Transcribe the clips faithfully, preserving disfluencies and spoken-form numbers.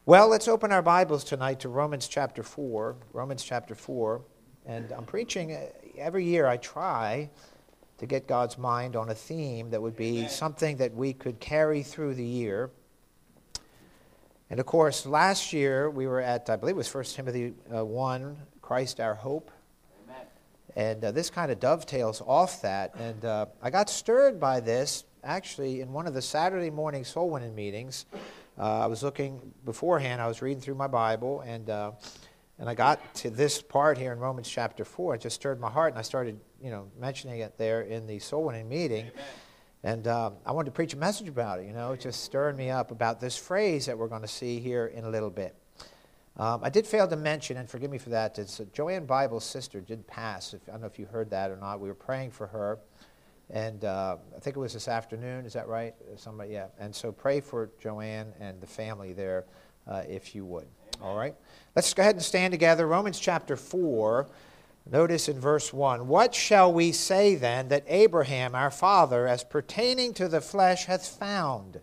Well, let's open our Bibles tonight to Romans chapter four. Romans chapter four. And I'm preaching, uh, every year I try to get God's mind on a theme that would be Amen. Something that we could carry through the year. And of course, last year we were at, I believe it was First Timothy uh, one, Christ our hope. Amen. And uh, this kind of dovetails off that. And uh, I got stirred by this, actually, in one of the Saturday morning soul winning meetings. Uh, I was looking beforehand, I was reading through my Bible, and uh, and I got to this part here in Romans chapter four. It just stirred my heart, and I started, you know, mentioning it there in the soul winning meeting. Amen. And uh, I wanted to preach a message about it, you know, it just stirred me up about this phrase that we're going to see here in a little bit. Um, I did fail to mention, and forgive me for that, it's, uh, Joanne Bible's sister did pass. If, I don't know if you heard that or not. We were praying for her. And uh, I think it was this afternoon, is that right? Somebody, yeah. And so pray for Joanne and the family there, uh, if you would. Amen. All right? Let's go ahead and stand together. Romans chapter four, notice in verse one. What shall we say then that Abraham, our father, as pertaining to the flesh, hath found?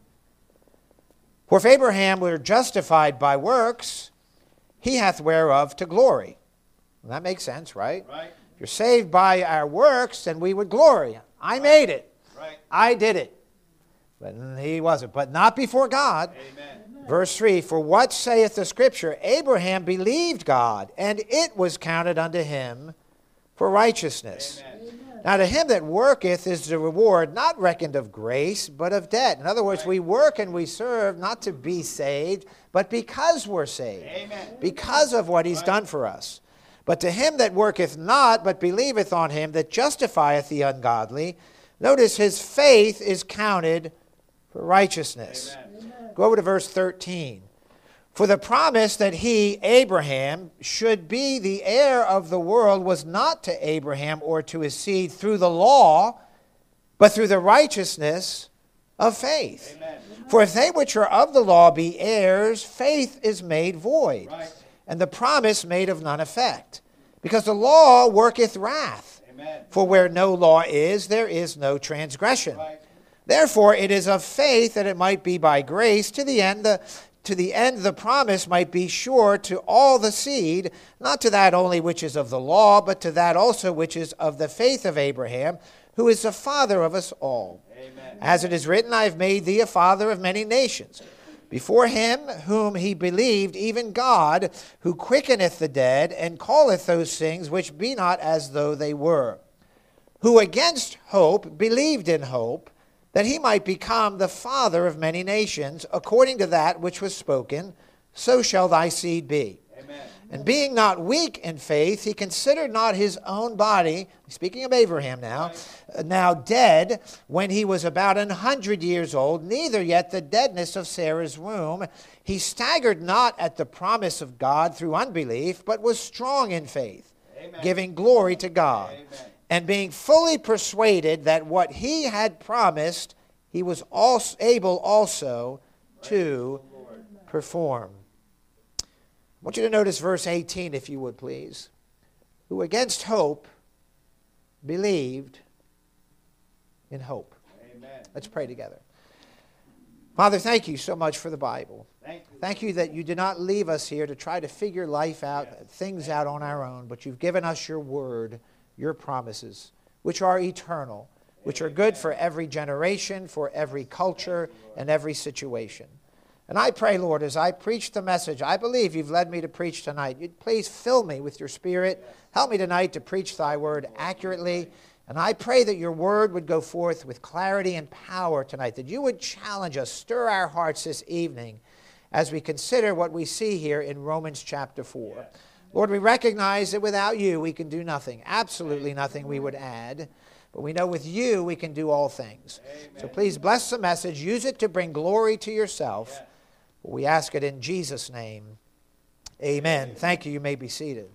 For if Abraham were justified by works, he hath whereof to glory. Well, that makes sense, right? Right. If you're saved by our works, then we would glory. I made it. Right. I did it. But he wasn't. But not before God. Amen. Verse three, for what saith the Scripture? Abraham believed God, and it was counted unto him for righteousness. Amen. Now to him that worketh is the reward not reckoned of grace, but of debt. In other words, right. we work and we serve not to be saved, but because we're saved. Amen. Because of what he's right. done for us. But to him that worketh not, but believeth on him that justifieth the ungodly, notice his faith is counted for righteousness. Amen. Go over to verse thirteen. For the promise that he, Abraham, should be the heir of the world was not to Abraham or to his seed through the law, but through the righteousness of faith. Amen. For if they which are of the law be heirs, faith is made void. Right. And the promise made of none effect. Because the law worketh wrath. Amen. For where no law is, there is no transgression. Right. Therefore it is of faith that it might be by grace, to the end the, to the end the promise might be sure to all the seed, not to that only which is of the law, but to that also which is of the faith of Abraham, who is the father of us all. Amen. As it is written, I have made thee a father of many nations. Before him whom he believed, even God, who quickeneth the dead, and calleth those things which be not as though they were. Who against hope believed in hope, that he might become the father of many nations, according to that which was spoken, so shall thy seed be. Amen. And being not weak in faith, he considered not his own body, speaking of Abraham now, right. now dead, when he was about an hundred years old, neither yet the deadness of Sarah's womb. He staggered not at the promise of God through unbelief, but was strong in faith, Amen. Giving glory to God. Amen. And being fully persuaded that what he had promised, he was also able also to perform. I want you to notice verse eighteen, if you would, please. Who against hope believed in hope. Amen. Let's pray together. Father, thank you so much for the Bible. Thank you, thank you that you did not leave us here to try to figure life out, yes. things out on our own, but you've given us your word, your promises, which are eternal, which are good for every generation, for every culture, and every situation. And I pray, Lord, as I preach the message, I believe you've led me to preach tonight. You'd please fill me with your Spirit. Help me tonight to preach thy word accurately. And I pray that your word would go forth with clarity and power tonight, that you would challenge us, stir our hearts this evening as we consider what we see here in Romans chapter four. Lord, we recognize that without you we can do nothing, absolutely nothing we would add. But we know with you we can do all things. Amen. So please bless the message. Use it to bring glory to yourself. Yes. We ask it in Jesus' name. Amen. Amen. Thank you. You may be seated.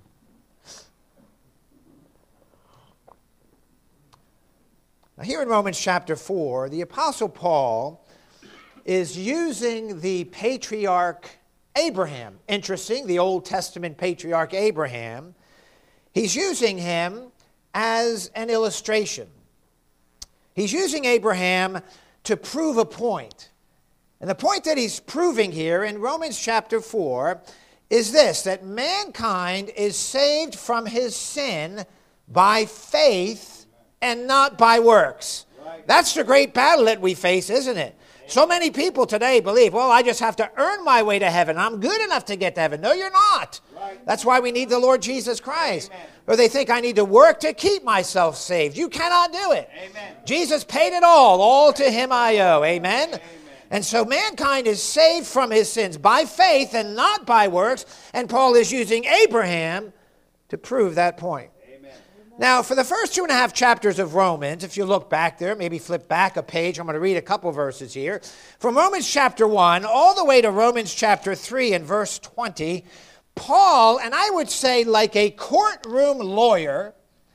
Now here in Romans chapter four, the Apostle Paul is using the patriarch Abraham. Interesting, the Old Testament patriarch Abraham. He's using him as an illustration. He's using Abraham to prove a point. And the point that he's proving here in Romans chapter four is this, that mankind is saved from his sin by faith and not by works. Right. That's the great battle that we face, isn't it? So many people today believe, well, I just have to earn my way to heaven. I'm good enough to get to heaven. No, you're not. Right. That's why we need the Lord Jesus Christ. Amen. Or they think I need to work to keep myself saved. You cannot do it. Amen. Jesus paid it all. All to him I owe. Amen? Amen. And so mankind is saved from his sins by faith and not by works. And Paul is using Abraham to prove that point. Now, for the first two and a half chapters of Romans, if you look back there, maybe flip back a page, I'm going to read a couple verses here. From Romans chapter one all the way to Romans chapter three and verse twenty, Paul, and I would say like a courtroom lawyer,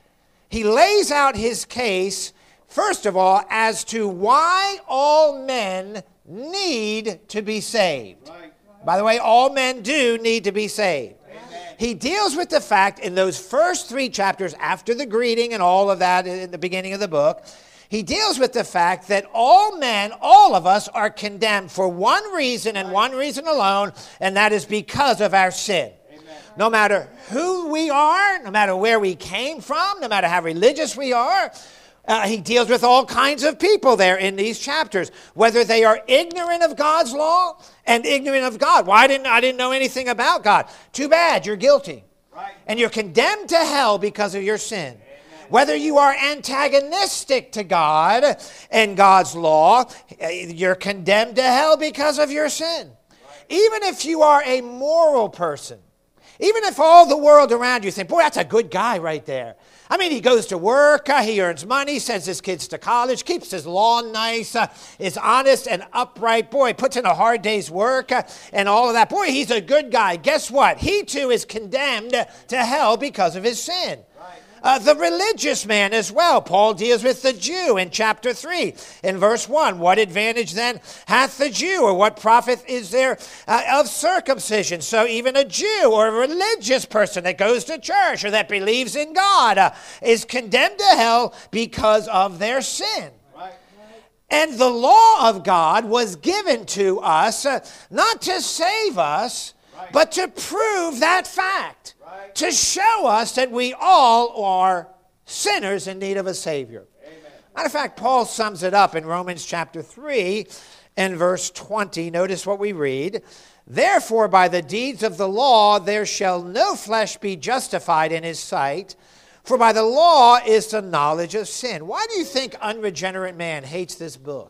he lays out his case, first of all, as to why all men need to be saved. Right. By the way, all men do need to be saved. He deals with the fact in those first three chapters, after the greeting and all of that in the beginning of the book, he deals with the fact that all men, all of us, are condemned for one reason and one reason alone, and that is because of our sin. Amen. No matter who we are, no matter where we came from, no matter how religious we are, Uh, he deals with all kinds of people there in these chapters, whether they are ignorant of God's law and ignorant of God. Why didn't I didn't know anything about God? Too bad, you're guilty. Right. And you're condemned to hell because of your sin. Amen. Whether you are antagonistic to God and God's law, you're condemned to hell because of your sin. Right. Even if you are a moral person, even if all the world around you think, boy, that's a good guy right there. I mean, he goes to work, uh, he earns money, sends his kids to college, keeps his lawn nice, uh, is honest and upright. Boy, puts in a hard day's work uh, and all of that. Boy, he's a good guy. Guess what? He too is condemned to hell because of his sin. Uh, the religious man as well. Paul deals with the Jew in chapter three. In verse one, what advantage then hath the Jew, or what profit is there uh, of circumcision? So even a Jew or a religious person that goes to church or that believes in God uh, is condemned to hell because of their sin. Right. And the law of God was given to us uh, not to save us, right, but to prove that fact. To show us that we all are sinners in need of a Savior. Amen. Matter of fact, Paul sums it up in Romans chapter three and verse twenty. Notice what we read. Therefore, by the deeds of the law, there shall no flesh be justified in his sight, for by the law is the knowledge of sin. Why do you think unregenerate man hates this book?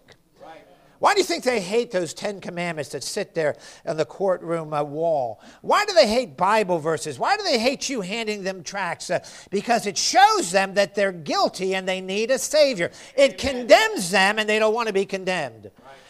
Why do you think they hate those Ten Commandments that sit there on the courtroom uh, wall? Why do they hate Bible verses? Why do they hate you handing them tracts? Uh, because it shows them that they're guilty and they need a Savior. It condemns them and they don't want to be condemned.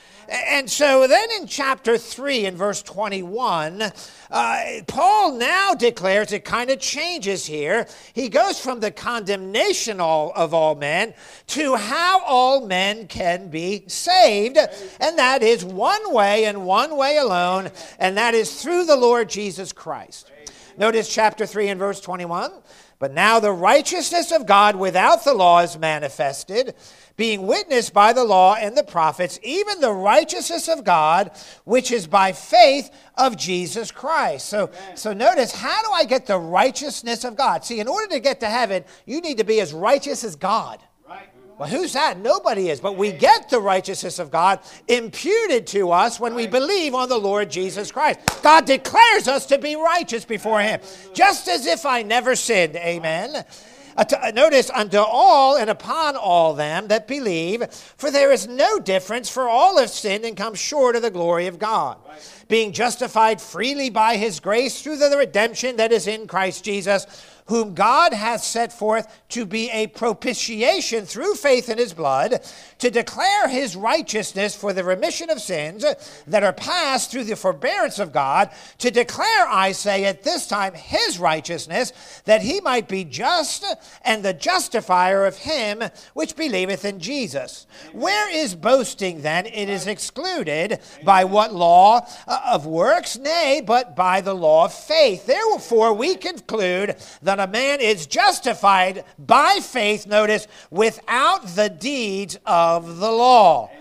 And so then in chapter three in verse twenty-one, uh, Paul now declares, it kind of changes here. He goes from the condemnation all, of all men to how all men can be saved. And that is one way and one way alone, and that is through the Lord Jesus Christ. Notice chapter three and verse twenty-one. But now the righteousness of God without the law is manifested, being witnessed by the law and the prophets, even the righteousness of God, which is by faith of Jesus Christ. So, so notice, how do I get the righteousness of God? See, in order to get to heaven, you need to be as righteous as God. Right. Well, who's that? Nobody is. But we get the righteousness of God imputed to us when we believe on the Lord Jesus Christ. God declares us to be righteous before him, just as if I never sinned. Amen. Uh, notice, unto all and upon all them that believe, for there is no difference, for all have sinned and come short of the glory of God, right, being justified freely by his grace through the redemption that is in Christ Jesus, whom God hath set forth to be a propitiation through faith in his blood, to declare his righteousness for the remission of sins that are passed through the forbearance of God, to declare, I say, at this time his righteousness, that he might be just and the justifier of him which believeth in Jesus. Where is boasting then? It is excluded. By what law? Of works? Nay, but by the law of faith. Therefore we conclude that a man is justified by faith, notice, without the deeds of the law. Amen.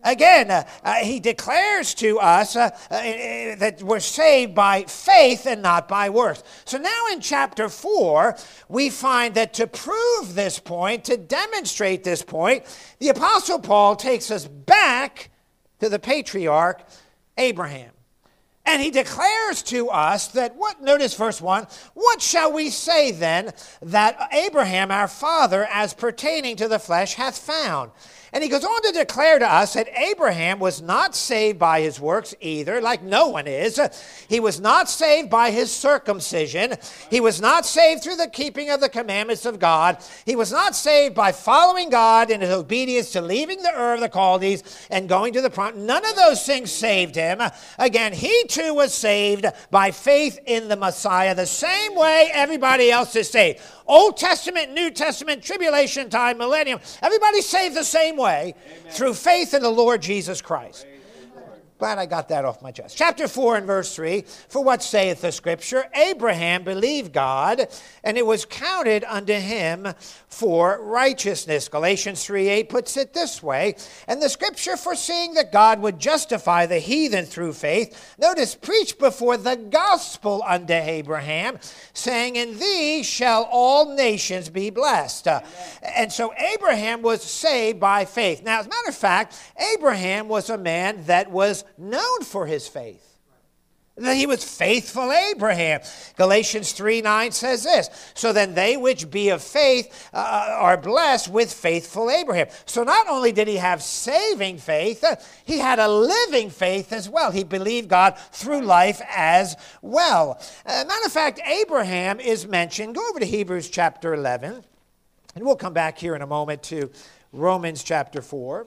again, uh, uh, he declares to us uh, uh, that we're saved by faith and not by works. So now in chapter four, we find that to prove this point, to demonstrate this point, the Apostle Paul takes us back to the patriarch Abraham. And he declares to us that, what? Notice verse one, what shall we say then that Abraham our father as pertaining to the flesh hath found? And he goes on to declare to us that Abraham was not saved by his works either, like no one is. He was not saved by his circumcision. He was not saved through the keeping of the commandments of God. He was not saved by following God in his obedience to leaving the Ur of the Chaldees and going to the promise. None of those things saved him. Again, he too was saved by faith in the Messiah, the same way everybody else is saved. Old Testament, New Testament, tribulation time, millennium, everybody's saved the same way. Amen. Through faith in the Lord Jesus Christ. Glad I got that off my chest. Chapter four and verse three, for what saith the scripture? Abraham believed God, and it was counted unto him for righteousness. Galatians three eight puts it this way, and the scripture foreseeing that God would justify the heathen through faith, notice, preached before the gospel unto Abraham, saying, in thee shall all nations be blessed. Uh, and so Abraham was saved by faith. Now, as a matter of fact, Abraham was a man that was known for his faith. That he was faithful Abraham. Galatians three nine says this, so then they which be of faith uh, are blessed with faithful Abraham. So not only did he have saving faith, uh, he had a living faith as well. He believed God through life as well. As a matter of fact, Abraham is mentioned. Go over to Hebrews chapter eleven, and we'll come back here in a moment to Romans chapter four.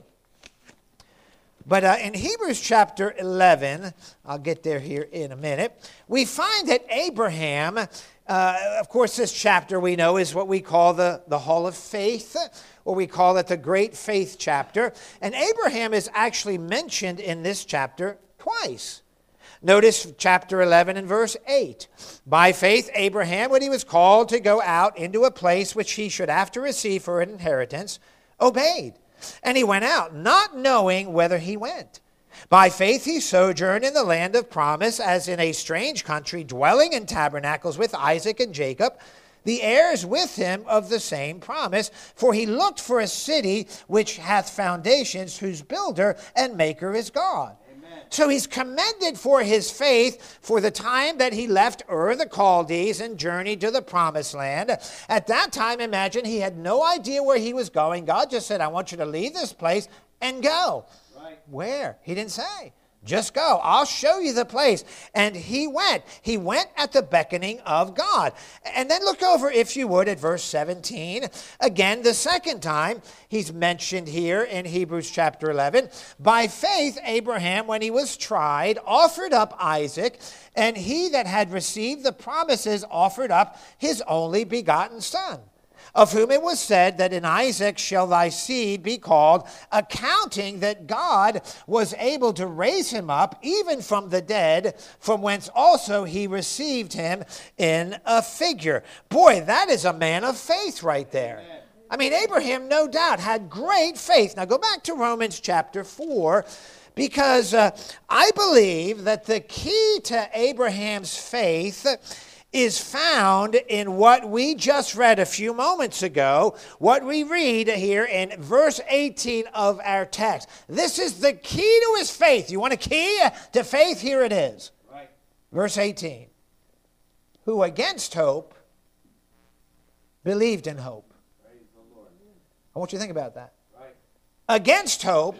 But uh, in Hebrews chapter eleven, I'll get there here in a minute, we find that Abraham, uh, of course this chapter we know is what we call the, the Hall of Faith, or we call it the Great Faith chapter. And Abraham is actually mentioned in this chapter twice. Notice chapter eleven and verse eight. By faith Abraham, when he was called to go out into a place which he should after receive for an inheritance, obeyed. And he went out, not knowing whither he went. By faith he sojourned in the land of promise, as in a strange country, dwelling in tabernacles with Isaac and Jacob, the heirs with him of the same promise. For he looked for a city which hath foundations, whose builder and maker is God. So he's commended for his faith for the time that he left Ur the Chaldees and journeyed to the promised land. At that time, imagine, he had no idea where he was going. God just said, I want you to leave this place and go. Right. Where? He didn't say. Just go. I'll show you the place. And he went. He went at the beckoning of God. And then look over, if you would, at verse seventeen. Again, the second time he's mentioned here in Hebrews chapter eleven. By faith, Abraham, when he was tried, offered up Isaac, and he that had received the promises offered up his only begotten son, of whom it was said that in Isaac shall thy seed be called, accounting that God was able to raise him up even from the dead, from whence also he received him in a figure. Boy, that is a man of faith right there. Amen. I mean, Abraham, no doubt, had great faith. Now go back to Romans chapter four, because uh, I believe that the key to Abraham's faith is found in what we just read a few moments ago, what we read here in verse eighteen of our text. This is the key to his faith. You want a key to faith? Here it is. Right. Verse eighteen. Who against hope believed in hope. Praise the Lord. I want you to think about that. Right. Against hope,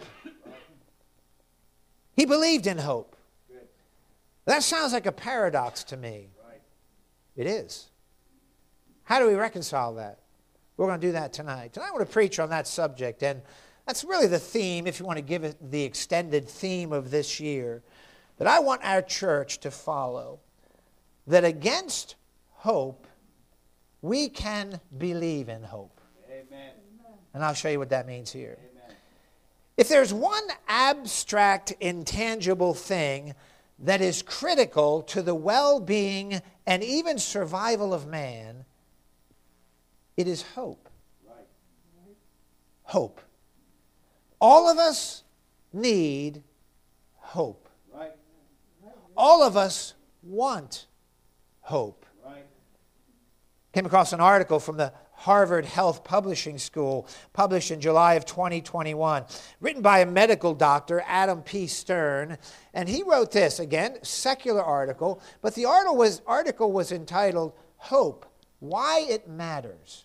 he believed in hope. Good. That sounds like a paradox to me. It is. How do we reconcile that? We're going to do that tonight. Tonight I want to preach on that subject, and that's really the theme, if you want to give it the extended theme of this year, that I want our church to follow. That against hope, we can believe in hope. Amen. And I'll show you what that means here. Amen. If there's one abstract, intangible thing that is critical to the well-being and even survival of man, it is hope. Right. Hope. All of us need hope. Right. All of us want hope. Right. Came across an article from the Harvard Health Publishing School, published in July of twenty twenty-one, written by a medical doctor, Adam P. Stern. And he wrote this, again, secular article, but the article was, article was entitled, Hope, Why It Matters.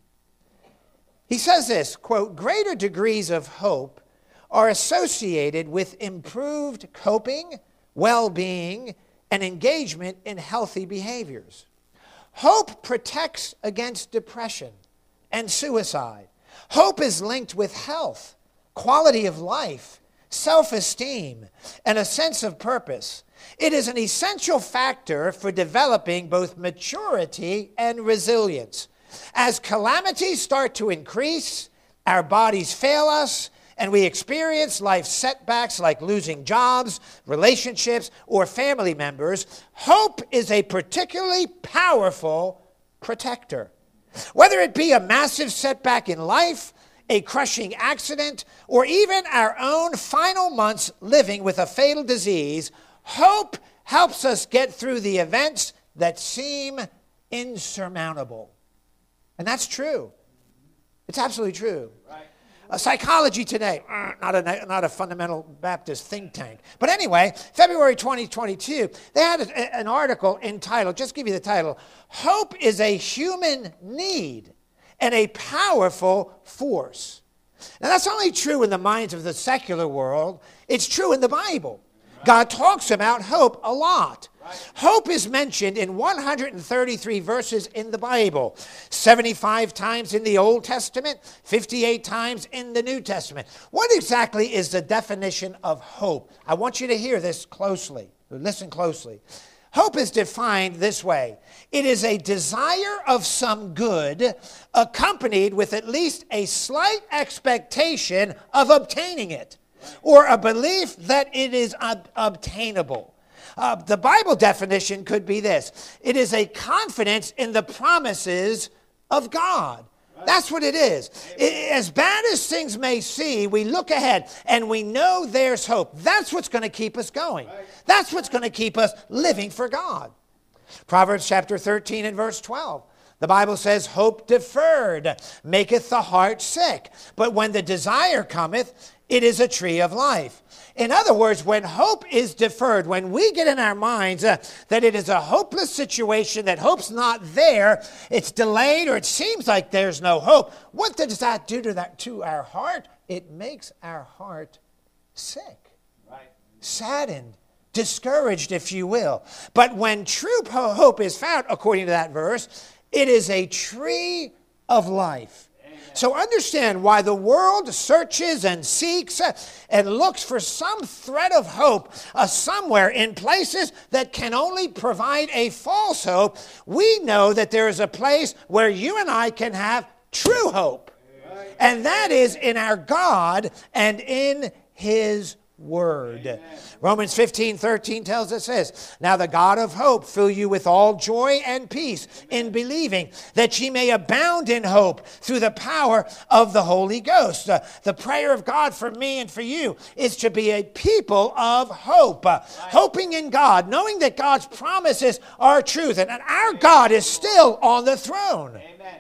He says this, quote, greater degrees of hope are associated with improved coping, well-being, and engagement in healthy behaviors. Hope protects against depression and suicide. Hope is linked with health, quality of life, self-esteem, and a sense of purpose. It is an essential factor for developing both maturity and resilience. As calamities start to increase, our bodies fail us, and we experience life setbacks like losing jobs, relationships, or family members, hope is a particularly powerful protector. Whether it be a massive setback in life, a crushing accident, or even our own final months living with a fatal disease, hope helps us get through the events that seem insurmountable. And that's true. It's absolutely true. Right. Uh, Psychology Today, uh, not a, not a fundamental Baptist think tank. But anyway, February twenty twenty-two, they had a, an article entitled, just give you the title, Hope is a Human Need and a Powerful Force. Now that's only true in the minds of the secular world. It's true in the Bible. God talks about hope a lot. Right. Hope is mentioned in one hundred thirty-three verses in the Bible, seventy-five times in the Old Testament, fifty-eight times in the New Testament. What exactly is the definition of hope? I want you to hear this closely. Listen closely. Hope is defined this way. It is a desire of some good accompanied with at least a slight expectation of obtaining it, or a belief that it is ob- obtainable. Uh, the Bible definition could be this. It is a confidence in the promises of God. Right. That's what it is. It, as bad as things may seem, we look ahead and we know there's hope. That's what's going to keep us going. Right. That's what's going to keep us living for God. Proverbs chapter thirteen and verse twelve. The Bible says, hope deferred maketh the heart sick, but when the desire cometh, it is a tree of life. In other words, when hope is deferred, when we get in our minds uh, that it is a hopeless situation, that hope's not there, it's delayed, or it seems like there's no hope, what does that do to that to our heart? It makes our heart sick, right. Saddened, discouraged, if you will. But when true hope is found, according to that verse, it is a tree of life. So understand why the world searches and seeks and looks for some thread of hope uh, somewhere in places that can only provide a false hope. We know that there is a place where you and I can have true hope. And that is in our God and in His Word. Amen. Romans fifteen thirteen tells us this. Now the God of hope fill you with all joy and peace in believing, that ye may abound in hope through the power of the Holy Ghost. Uh, the prayer of God for me and for you is to be a people of hope. Uh, right. Hoping in God, knowing that God's promises are truth, and that our God is still on the throne. Amen.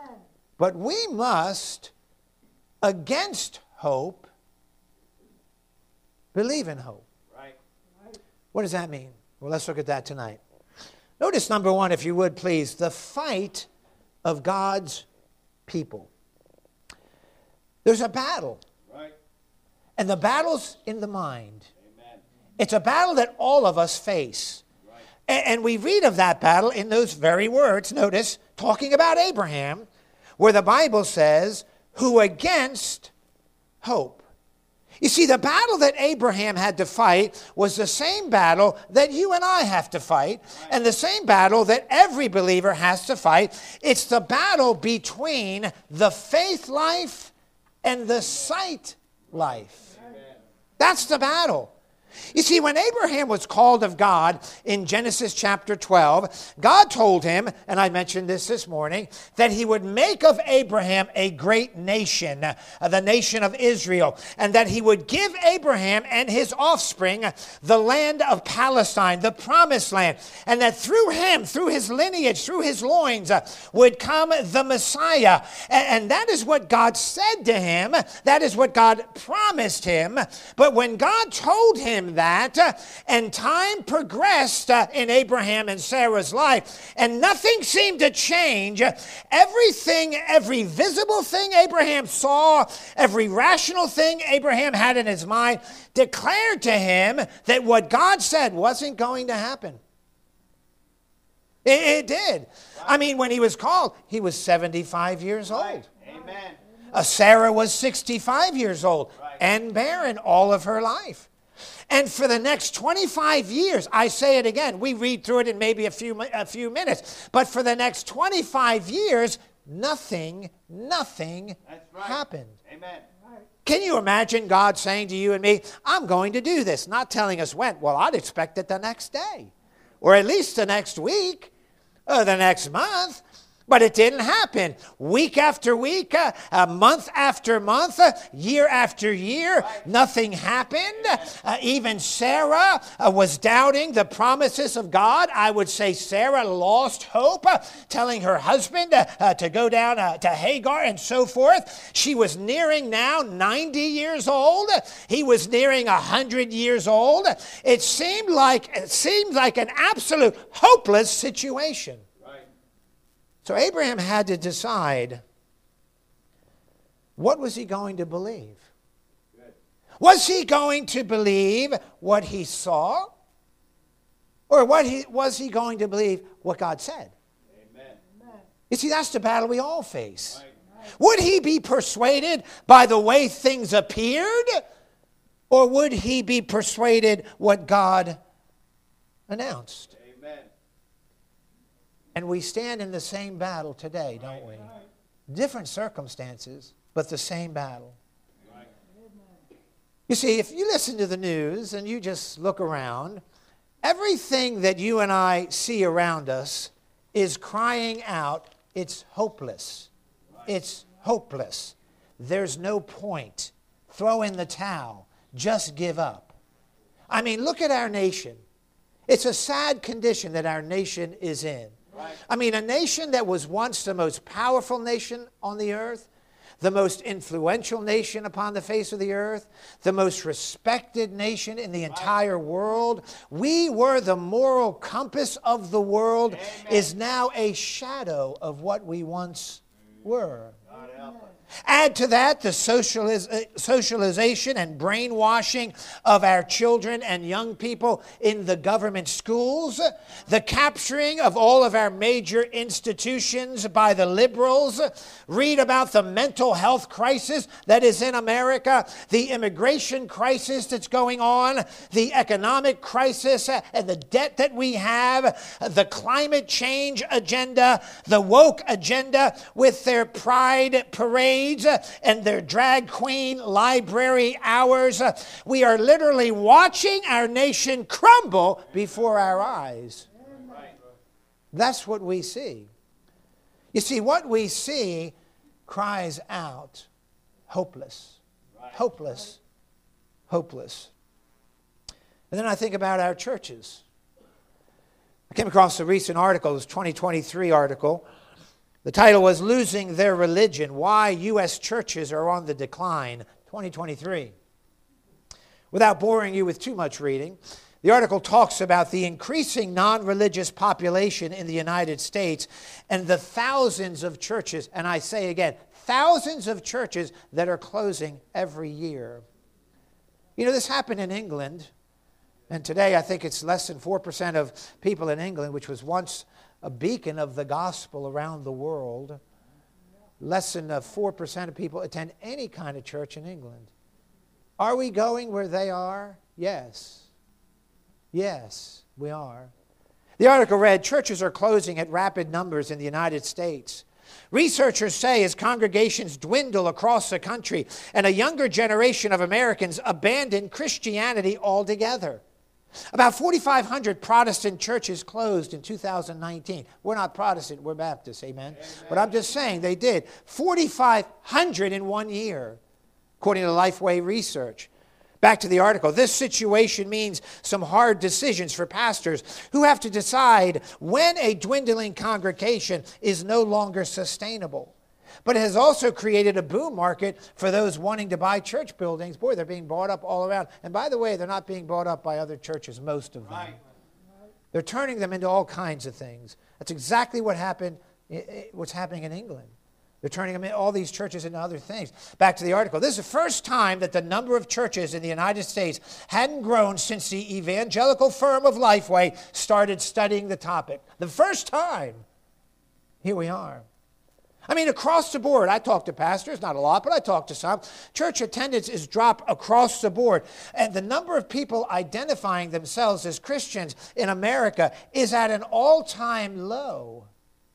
But we must, against hope, believe in hope. Right. What does that mean? Well, let's look at that tonight. Notice number one, if you would please, the fight of God's people. There's a battle. Right. And the battle's in the mind. Amen. It's a battle that all of us face. Right. And, and we read of that battle in those very words, notice, talking about Abraham, where the Bible says, who against hope. You see, the battle that Abraham had to fight was the same battle that you and I have to fight, and the same battle that every believer has to fight. It's the battle between the faith life and the sight life. That's the battle. You see, when Abraham was called of God in Genesis chapter twelve, God told him, and I mentioned this this morning, that he would make of Abraham a great nation, uh, the nation of Israel, and that he would give Abraham and his offspring the land of Palestine, the promised land, and that through him, through his lineage, through his loins, uh, would come the Messiah. And, and that is what God said to him. That is what God promised him. But when God told him that, uh, and time progressed uh, in Abraham and Sarah's life, and nothing seemed to change. Everything, every visible thing Abraham saw, every rational thing Abraham had in his mind, declared to him that what God said wasn't going to happen. It, it did. Right. I mean, when he was called, he was seventy-five years old. Right. Amen. Uh, Sarah was sixty-five years old, right, and barren all of her life. And for the next twenty-five years, I say it again, we read through it in maybe a few, a few minutes, but for the next twenty-five years, nothing, nothing That's right. happened. Amen. Can you imagine God saying to you and me, I'm going to do this, not telling us when? Well, I'd expect it the next day, or at least the next week, or the next month. But it didn't happen. Week after week, uh, uh, month after month, uh, year after year, right, nothing happened. Uh, even Sarah uh, was doubting the promises of God. I would say Sarah lost hope, uh, telling her husband uh, uh, to go down uh, to Hagar and so forth. She was nearing now ninety years old. He was nearing one hundred years old. It seemed like, it seemed like an absolute hopeless situation. So Abraham had to decide, what was he going to believe? Good. Was he going to believe what he saw? Or what he, was he going to believe what God said? Amen. You see, that's the battle we all face. Right. Would he be persuaded by the way things appeared? Or would he be persuaded what God announced? And we stand in the same battle today, don't we? Different circumstances, but the same battle. You see, if you listen to the news and you just look around, everything that you and I see around us is crying out, it's hopeless. It's hopeless. There's no point. Throw in the towel. Just give up. I mean, look at our nation. It's a sad condition that our nation is in. Right. I mean, a nation that was once the most powerful nation on the earth, the most influential nation upon the face of the earth, the most respected nation in the entire world. We were the moral compass of the world, Amen, is now a shadow of what we once were. God help us. Add to that the socializ- socialization and brainwashing of our children and young people in the government schools, the capturing of all of our major institutions by the liberals. Read about the mental health crisis that is in America, the immigration crisis that's going on, the economic crisis and the debt that we have, the climate change agenda, the woke agenda with their pride parade and their drag queen library hours. We are literally watching our nation crumble before our eyes. That's what we see. You see, what we see cries out, hopeless, hopeless, hopeless. And then I think about our churches. I came across a recent article, this twenty twenty-three article. The title was Losing Their Religion, Why U S Churches Are on the Decline, twenty twenty-three. Without boring you with too much reading, the article talks about the increasing non-religious population in the United States and the thousands of churches, and I say again, thousands of churches that are closing every year. You know, this happened in England, and today I think it's less than four percent of people in England, which was once a beacon of the gospel around the world. Less than four percent of people attend any kind of church in England. Are we going where they are? Yes. Yes, we are. The article read, churches are closing at rapid numbers in the United States. Researchers say as congregations dwindle across the country and a younger generation of Americans abandon Christianity altogether. About forty-five hundred Protestant churches closed in two thousand nineteen. We're not Protestant, we're Baptist, amen? Amen. But I'm just saying they did. forty-five hundred in one year, according to Lifeway Research. Back to the article. This situation means some hard decisions for pastors who have to decide when a dwindling congregation is no longer sustainable. But it has also created a boom market for those wanting to buy church buildings. Boy, they're being bought up all around. And by the way, they're not being bought up by other churches, most of them. Right. They're turning them into all kinds of things. That's exactly what happened, what's happening in England. They're turning them in, all these churches into other things. Back to the article. This is the first time that the number of churches in the United States hadn't grown since the evangelical firm of Lifeway started studying the topic. The first time. Here we are. I mean, across the board, I talk to pastors, not a lot, but I talk to some. Church attendance is dropped across the board. And the number of people identifying themselves as Christians in America is at an all-time low.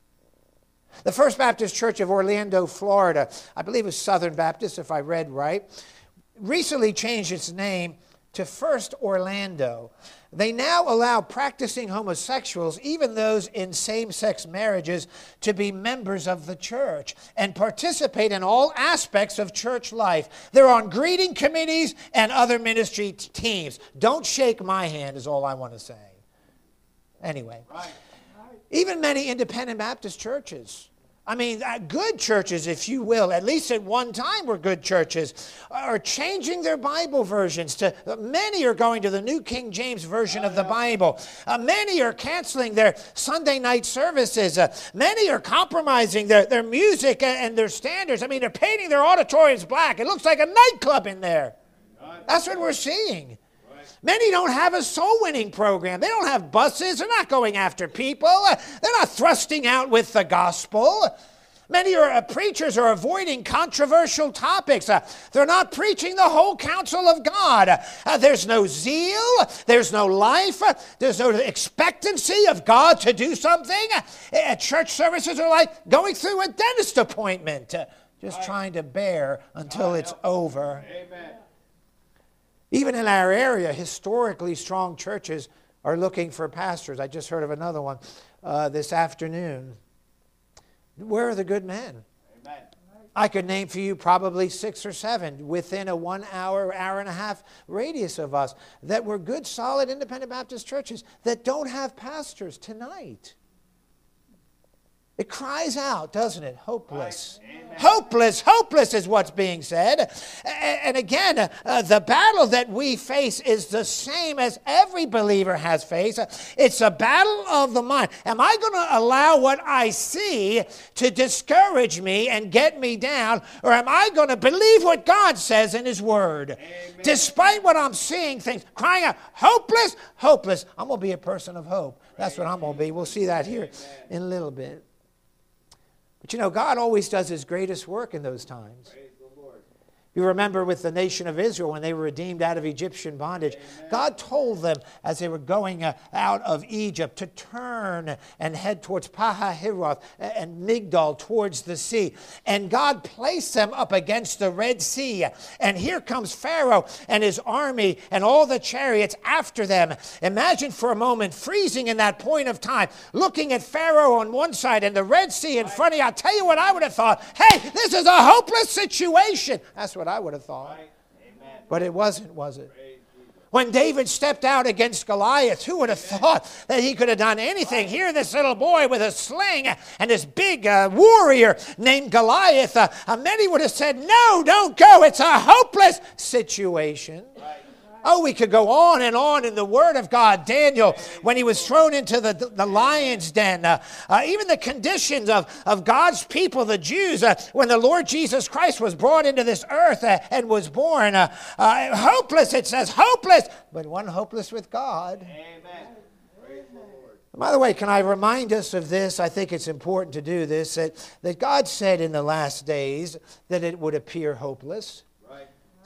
The First Baptist Church of Orlando, Florida, I believe it was Southern Baptist, if I read right, recently changed its name to First Orlando. They now allow practicing homosexuals, even those in same-sex marriages, to be members of the church and participate in all aspects of church life. They're on greeting committees and other ministry t- teams. Don't shake my hand is all I want to say. Anyway. Right. Even many independent Baptist churches, I mean, good churches, if you will, at least at one time were good churches, are changing their Bible versions. To many are going to the New King James Version of the Bible. Uh, many are canceling their Sunday night services. Uh, many are compromising their, their music and their standards. I mean, they're painting their auditoriums black. It looks like a nightclub in there. That's what we're seeing. Many don't have a soul-winning program. They don't have buses. They're not going after people. They're not thrusting out with the gospel. Many are, uh, preachers are avoiding controversial topics. Uh, they're not preaching the whole counsel of God. Uh, there's no zeal. There's no life. Uh, there's no expectancy of God to do something. Uh, church services are like going through a dentist appointment, uh, just right. trying to bear until it's over. Amen. Even in our area, historically strong churches are looking for pastors. I just heard of another one uh, this afternoon. Where are the good men? Amen. I could name for you probably six or seven within a one hour, hour and a half radius of us that were good, solid, independent Baptist churches that don't have pastors tonight. It cries out, doesn't it? Hopeless. Right. Hopeless, hopeless is what's being said. And again, uh, the battle that we face is the same as every believer has faced. It's a battle of the mind. Am I going to allow what I see to discourage me and get me down? Or am I going to believe what God says in His Word? Amen. Despite what I'm seeing, things crying out, hopeless, hopeless. I'm going to be a person of hope. That's what I'm going to be. We'll see that here in a little bit. But you know, God always does His greatest work in those times. Praise the Lord. You remember with the nation of Israel when they were redeemed out of Egyptian bondage, Amen. God told them as they were going uh, out of Egypt to turn and head towards Pahahiroth and Migdal towards the sea. And God placed them up against the Red Sea. And here comes Pharaoh and his army and all the chariots after them. Imagine for a moment freezing in that point of time, looking at Pharaoh on one side and the Red Sea in front of you. I'll tell you what I would have thought. Hey, this is a hopeless situation. That's what I would have thought. Right. But it wasn't, was it? When David stepped out against Goliath, who would have thought that he could have done anything? Right. Here, this little boy with a sling and this big uh, warrior named Goliath. Uh, uh, many would have said, no, don't go. It's a hopeless situation. Right. Oh, we could go on and on in the Word of God. Daniel, when he was thrown into the, the lion's den, uh, uh, even the conditions of, of God's people, the Jews, uh, when the Lord Jesus Christ was brought into this earth uh, and was born. Uh, uh, hopeless, it says, hopeless, but one hopeless with God. Amen. Praise the Lord. By the way, can I remind us of this? I think it's important to do this, that, that God said in the last days that it would appear hopeless.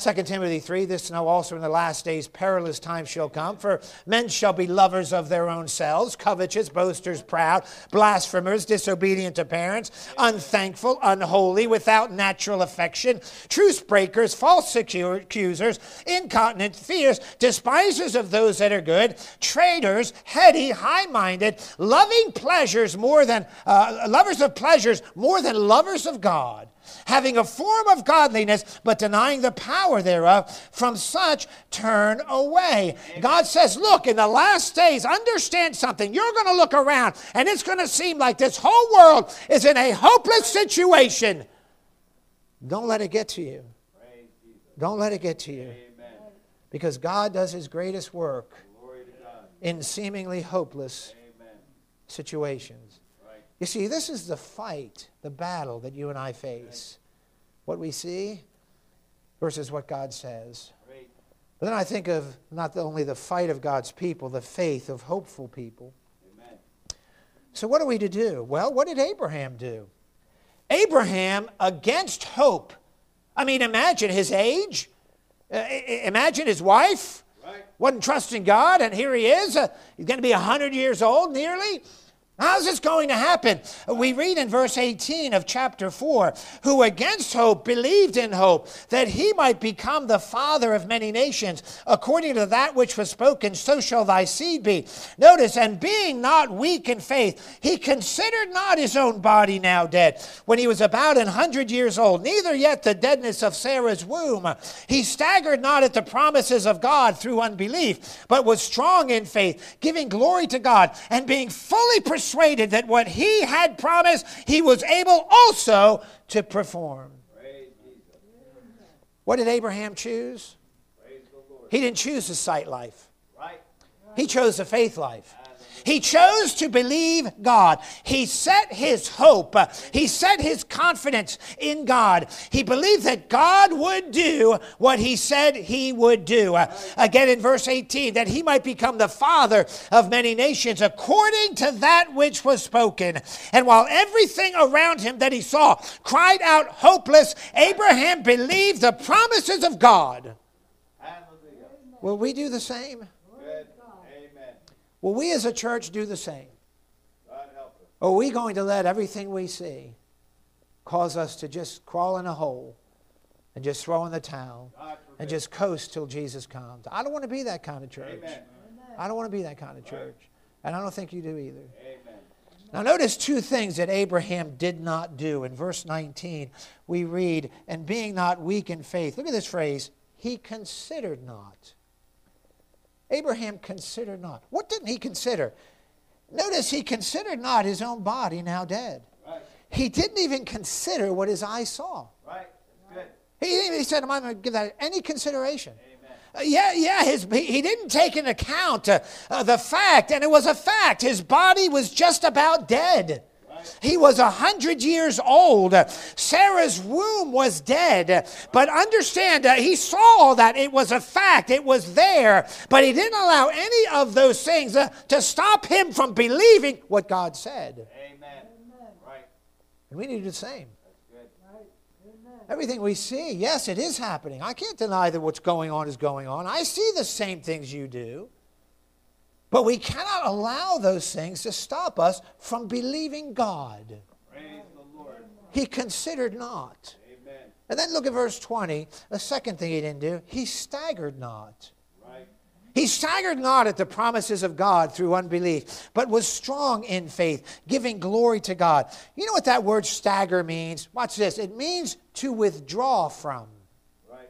Second Timothy three, this know also in the last days perilous times shall come, for men shall be lovers of their own selves, covetous, boasters, proud, blasphemers, disobedient to parents, unthankful, unholy, without natural affection, truce breakers, false accusers, incontinent, fierce, despisers of those that are good, traitors, heady, high-minded, loving pleasures more than, uh, lovers of pleasures more than lovers of God, having a form of godliness, but denying the power thereof. From such turn away. Amen. God says, look, in the last days, understand something. You're going to look around, and it's going to seem like this whole world is in a hopeless situation. Don't let it get to you. Don't let it get to you. Amen. Because God does his greatest work in seemingly hopeless Amen. Situations. You see, this is the fight, the battle that you and I face. What we see versus what God says. But then I think of not only the fight of God's people, the faith of hopeful people. Amen. So what are we to do? Well, what did Abraham do? Abraham, against hope. I mean, imagine his age. Uh, imagine his wife. Right. Wasn't trusting God, and here he is. Uh, he's going to be one hundred years old, nearly. How's this going to happen? We read in verse eighteen of chapter four, who against hope believed in hope, that he might become the father of many nations, according to that which was spoken, so shall thy seed be. Notice, and being not weak in faith, he considered not his own body now dead, when he was about an hundred years old, neither yet the deadness of Sarah's womb. He staggered not at the promises of God through unbelief, but was strong in faith, giving glory to God, and being fully persuaded persuaded that what he had promised, he was able also to perform. What did Abraham choose? He didn't choose the sight life. He chose the faith life. He chose to believe God. He set his hope. Uh, he set his confidence in God. He believed that God would do what he said he would do. Uh, again in verse eighteen, that he might become the father of many nations according to that which was spoken. And while everything around him that he saw cried out hopeless, Abraham believed the promises of God. Will we do the same? Will we as a church do the same? Or are we going to let everything we see cause us to just crawl in a hole and just throw in the towel and just coast till Jesus comes? I don't want to be that kind of church. Amen. I don't want to be that kind of church. And I don't think you do either. Amen. Now notice two things that Abraham did not do. In verse nineteen, we read, and being not weak in faith. Look at this phrase, he considered not. Abraham considered not. What didn't he consider? Notice he considered not his own body now dead. Right. He didn't even consider what his eyes saw. Right. Good. He, he said, I'm not going to give that any consideration. Uh, yeah, yeah, his, he, he didn't take into account uh, uh, the fact, and it was a fact, his body was just about dead. He was a hundred years old. Sarah's womb was dead. But understand, uh, he saw that it was a fact. It was there. But he didn't allow any of those things uh, to stop him from believing what God said. Amen. Right. And we need to do the same. That's good. Right. Everything we see, yes, it is happening. I can't deny that what's going on is going on. I see the same things you do. But we cannot allow those things to stop us from believing God. Praise the Lord. He considered not. Amen. And then look at verse twenty. The second thing he didn't do, he staggered not. Right. He staggered not at the promises of God through unbelief, but was strong in faith, giving glory to God. You know what that word stagger means? Watch this. It means to withdraw from. Right.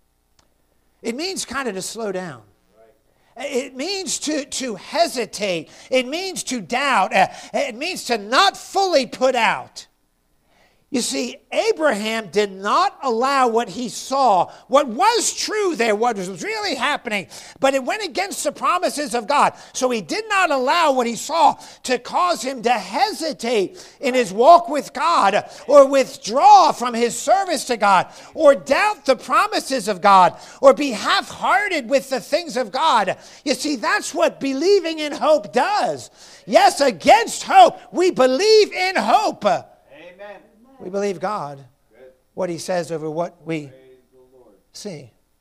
It means kind of to slow down. It means to, to hesitate. It means to doubt. It means to not fully put out. You see, Abraham did not allow what he saw, what was true there, what was really happening, but it went against the promises of God. So he did not allow what he saw to cause him to hesitate in his walk with God, or withdraw from his service to God, or doubt the promises of God, or be half-hearted with the things of God. You see, that's what believing in hope does. Yes, against hope, we believe in hope. Amen. We believe God, what he says over what we see.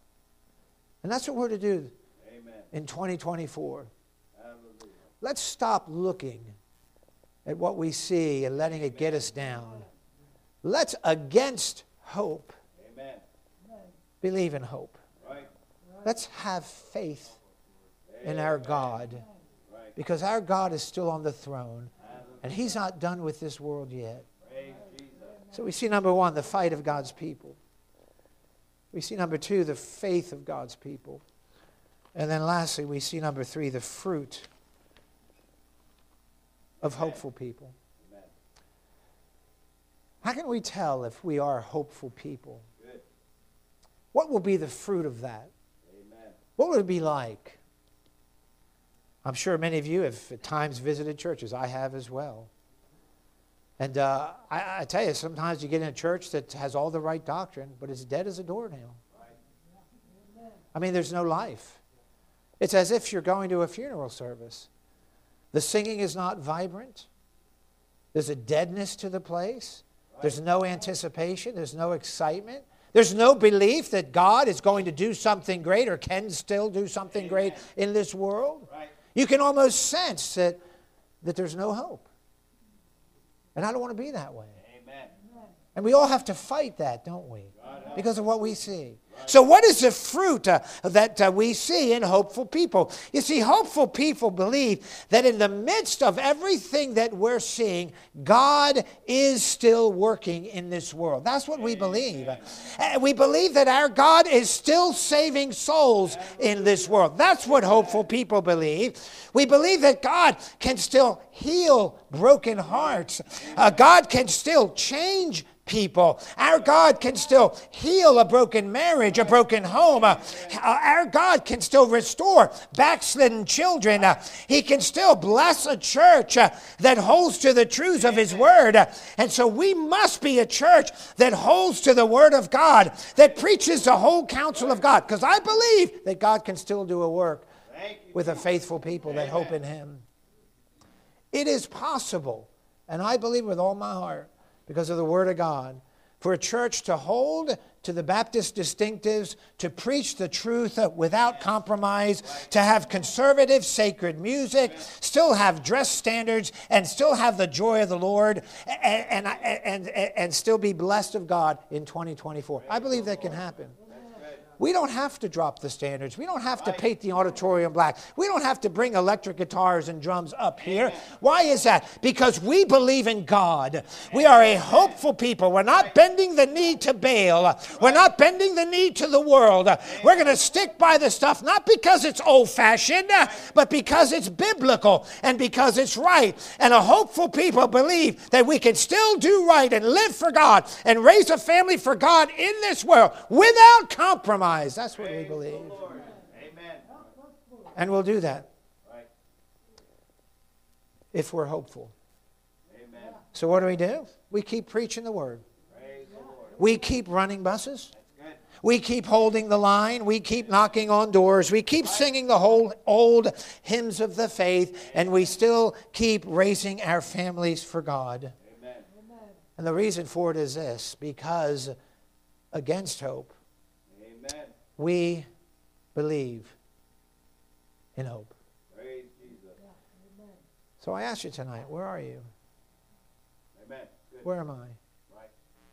And that's what we're to do Amen. in twenty twenty-four. Hallelujah. Let's stop looking at what we see and letting it get us down. Let's, against hope, Amen. believe in hope. Right. Let's have faith in our God, Right. because our God is still on the throne, and He's not done with this world yet. Praise Jesus. So we see, number one, the fight of God's people. We see, number two, the faith of God's people. And then lastly, we see, number three, the fruit of hopeful people. Amen. How can we tell if we are hopeful people? Good. What will be the fruit of that? Amen. What would it be like? I'm sure many of you have at times visited churches. I have as well. And uh, I, I tell you, sometimes you get in a church that has all the right doctrine, but it's dead as a doornail. Right. I mean, there's no life. It's as if you're going to a funeral service. The singing is not vibrant. There's a deadness to the place. There's no anticipation. There's no excitement. There's no belief that God is going to do something great or can still do something great in this world. Right. You can almost sense that, that there's no hope. And I don't want to be that way. Amen. And we all have to fight that, don't we? Because of what we see. So what is the fruit uh, that uh, we see in hopeful people? You see, hopeful people believe that in the midst of everything that we're seeing, God is still working in this world. That's what we believe. Uh, we believe that our God is still saving souls in this world. That's what hopeful people believe. We believe that God can still heal broken hearts. Uh, God can still change people. Our God can still heal a broken marriage, a broken home. Uh, our God can still restore backslidden children. Uh, he can still bless a church uh, that holds to the truths of His Word. Uh, and so we must be a church that holds to the Word of God, that preaches the whole counsel of God. Because I believe that God can still do a work with a faithful people that hope in Him. It is possible, and I believe with all my heart, because of the Word of God, for a church to hold to the Baptist distinctives, to preach the truth without compromise, to have conservative, sacred music, still have dress standards, and still have the joy of the Lord, and, and, and, and still be blessed of God in twenty twenty-four. I believe that can happen. We don't have to drop the standards. We don't have to paint the auditorium black. We don't have to bring electric guitars and drums up here. Why is that? Because we believe in God. We are a hopeful people. We're not bending the knee to Baal. We're not bending the knee to the world. We're going to stick by the stuff, not because it's old-fashioned, but because it's biblical and because it's right. And a hopeful people believe that we can still do right and live for God and raise a family for God in this world without compromise. That's what we believe. Amen. And we'll do that Right. if we're hopeful. Amen. So what do we do? We keep preaching the Word. Praise the Lord. We keep running buses. That's good. We keep holding the line. We keep knocking on doors. We keep singing the whole old hymns of the faith. And we still keep raising our families for God. Amen. And the reason for it is this: because against hope, Amen. we believe in hope. Praise Jesus. So I ask you tonight, where are you? Amen. Good. Where am I? Right.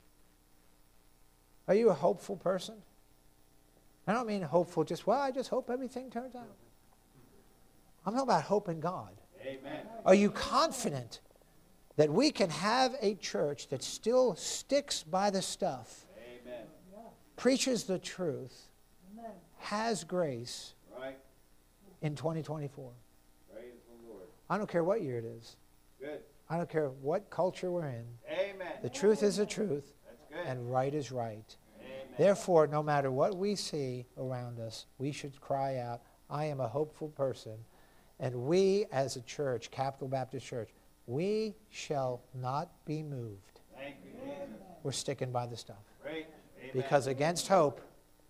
Are you a hopeful person? I don't mean hopeful just, well, I just hope everything turns out. I'm talking about hope in God. Amen. Are you confident that we can have a church that still sticks by the stuff, Amen. preaches the truth, has grace Right. in twenty twenty-four? Praise the Lord. I don't care what year it is. Good. I don't care what culture we're in. Amen. The truth is the truth, That's good. and right is right. Amen. Therefore, no matter what we see around us, we should cry out, I am a hopeful person. And we, as a church, Capital Baptist Church, we shall not be moved. Thank you, Jesus. We're sticking by the stuff. Great. Amen. Because against hope,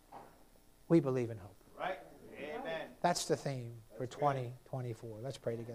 we believe in hope. Right. Amen. That's the theme for twenty twenty-four. Let's pray together.